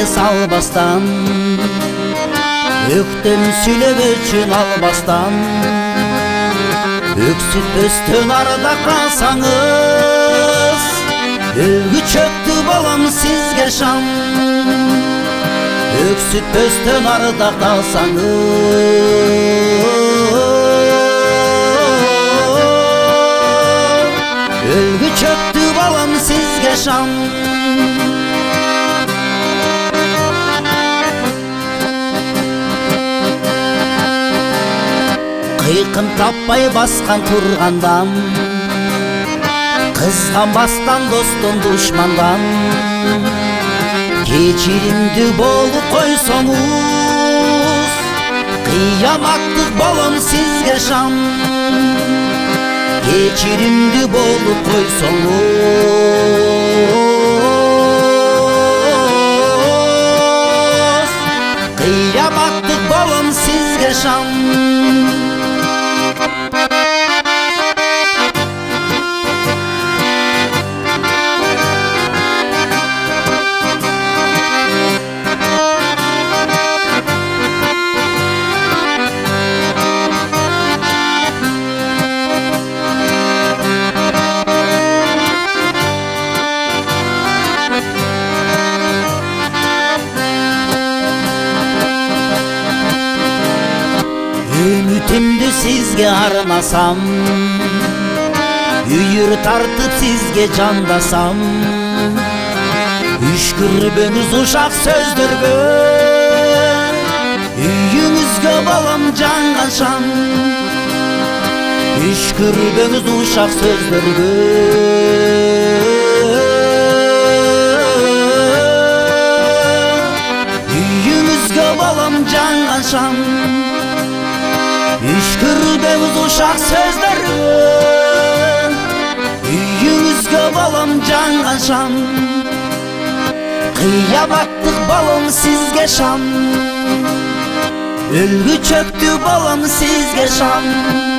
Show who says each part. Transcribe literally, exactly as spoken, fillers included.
Speaker 1: salbastan, öktüm süylep üçün albastan. Öksüt östön arada kalsanız, өлgü çöktü balam sizge şam. Öksüt östön arada kalsanız, өлgü çöktü balam sizge şam. Kıyqın tapпай басқан тұрғандан, қызғанбастан достон душмандан, кечиримді болып қойсоңуз, қияматтық балам сізге шам. Кечиримді болып қойсоңуз, қияматтық балам сізге шам. Ümitімді сізге арнасам, үйір тартып сізге жандасам, үшкірбеңіз ушақ сөздерге, үйіңізге балам жаңғаншам. Үшкірбеңіз ушақ сөздерге, үйіңізге балам жаңғаншам. Үшкірбеңіз ушақ сөздерге, үйіңізге балам жаңғаншам. Қияматтық балам сізге шам, өлгü çöktü балам сізге шам.